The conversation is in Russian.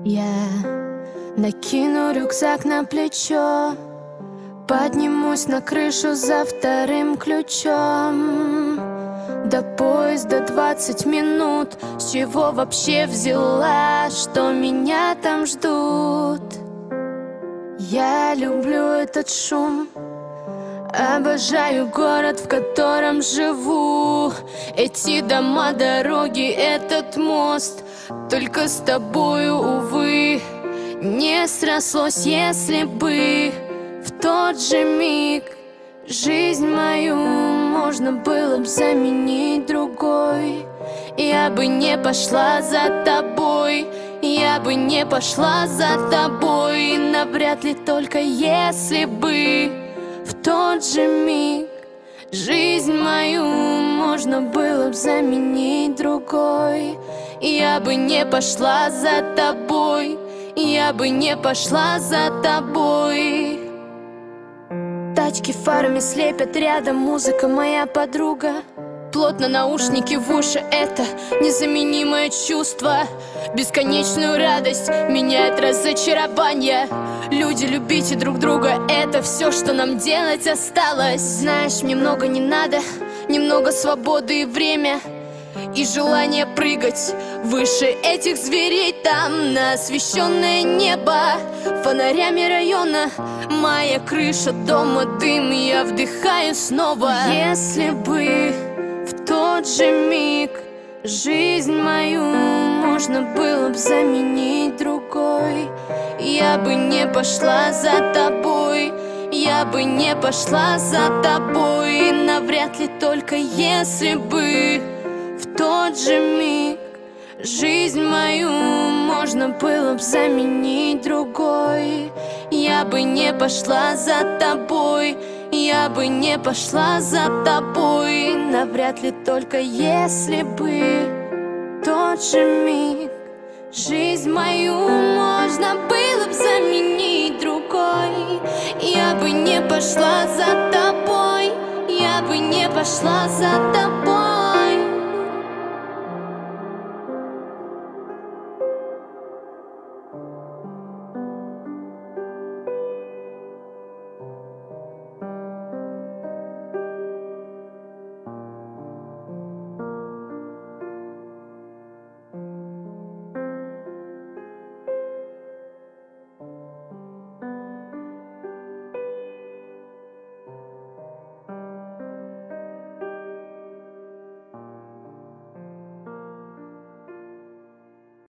Я накину рюкзак на плечо, поднимусь на крышу за вторым ключом. До поезда 20 минут. С чего вообще взяла, что меня там ждут? Я люблю этот шум, обожаю город, в котором живу. Эти дома, дороги, этот мост. Только с тобою, увы, не срослось. Если бы в тот же миг жизнь мою можно было бы заменить другой, я бы не пошла за тобой, я бы не пошла за тобой. Навряд ли, только если бы в тот же миг жизнь мою можно было бы заменить другой, я бы не пошла за тобой, я бы не пошла за тобой. Тачки фарами слепят рядом, музыка моя подруга. Плотно наушники в уши, это незаменимое чувство. Бесконечную радость меняет разочарование. Люди, любите друг друга, это все, что нам делать осталось. Знаешь, мне много не надо, немного свободы и время, и желание прыгать выше этих зверей. Там на освещенное небо фонарями района, моя крыша дома, дым, я вдыхаю снова. Если бы в тот же миг жизнь мою можно было бы заменить другой, я бы не пошла за тобой, я бы не пошла за тобой. Навряд ли, только если бы в тот же миг жизнь мою можно было бы заменить другой, я бы не пошла за тобой, я бы не пошла за тобой. Навряд ли, только если бы в тот же миг жизнь мою можно было бы заменить другой, я бы не пошла за тобой, я бы не пошла за тобой.